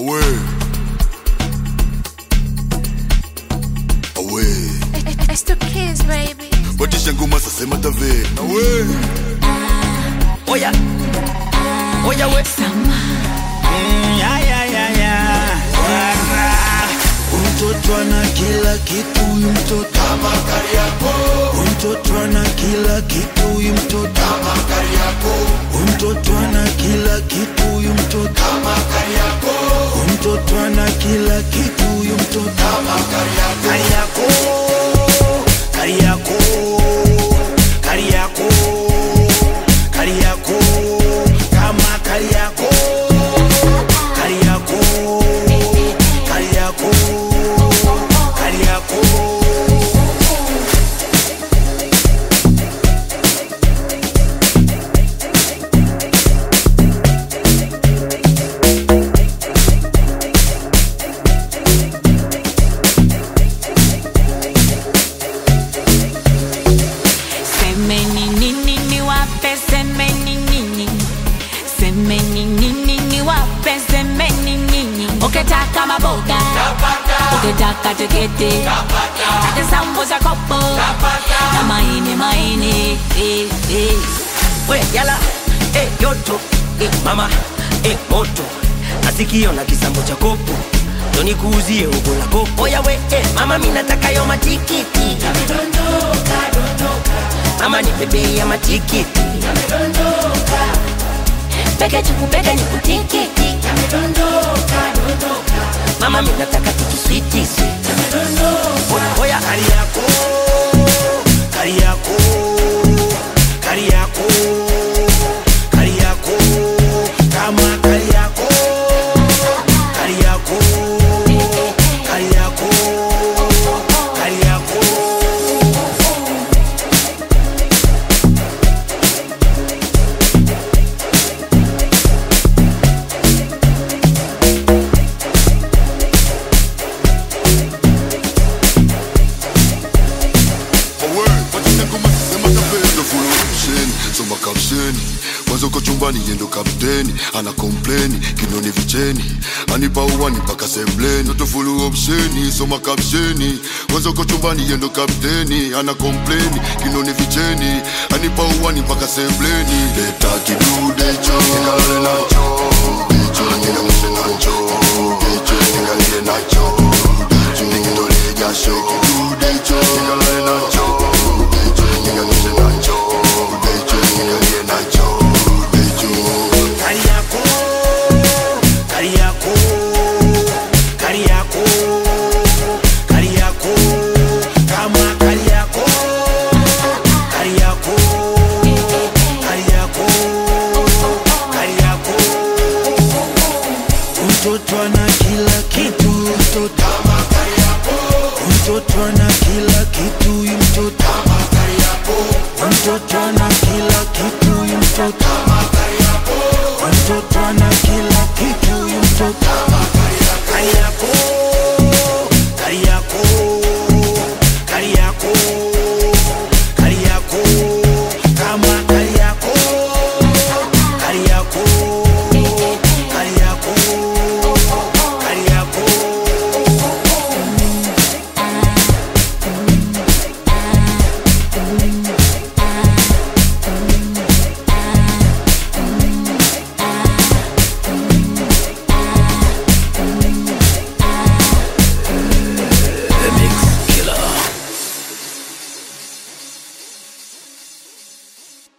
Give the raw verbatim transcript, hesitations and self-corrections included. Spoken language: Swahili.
Away. Away. It's the kids, baby. Batisha ngoma sasa matave. Away. Oya. Oya we. Mm, ya ya ya ya. Wara. Mtoto ana kila kitu huyu mtoto Kama Kariakoo. Mtoto ana kila kitu huyu mtoto Kama Kariakoo. Mtoto ana kila kitu huyu mtoto Kama Kariakoo. Mtoto ana kila kitu huyu mtoto Kama Kariakoo. Kariakoo. Kariakoo. Kariakoo. Kama Kariakoo. Kariakoo. Kariakoo. Kariakoo. Semeni nini ni wape, semeni nini, semeni nini ni wape, semeni nini. Ukitaka maboga ukitaka tiketi hata sambusa kopo na maini maini eh, eh. We yala, eh yoto, eh mama, eh moto. Nasikio na kisambo cha kopo Doni kuuzie ugo la kopo. Oya we, eh mama minataka yo matikiti Dondoka, dondoka mama ni bebe ya matikiti Dondoka Peke chuku peke ni kutikiti Dondoka, dondoka mama minataka tuki sweetie Dondoka. Oya Kariakoo. Kariakoo. Kariakoo. Kariakoo. Kama Kariakoo. Kariakoo. Kariakoo. Kariakoo. Soma kapsheni mwanzo kwa chumbani yendo kapteni ana kompleni kinoni vicheni anipa uwani mpaka sembleni toto fulu opsheni soma kapsheni mwanzo kwa chumbani yendo kapteni ana kompleni kinoni vicheni anipa uwani mpaka sembleni leta kidude cho nikalale nacho cho nikamshe nacho cho nikalale nacho cho nikitole jasho kidude cho nikalale nacho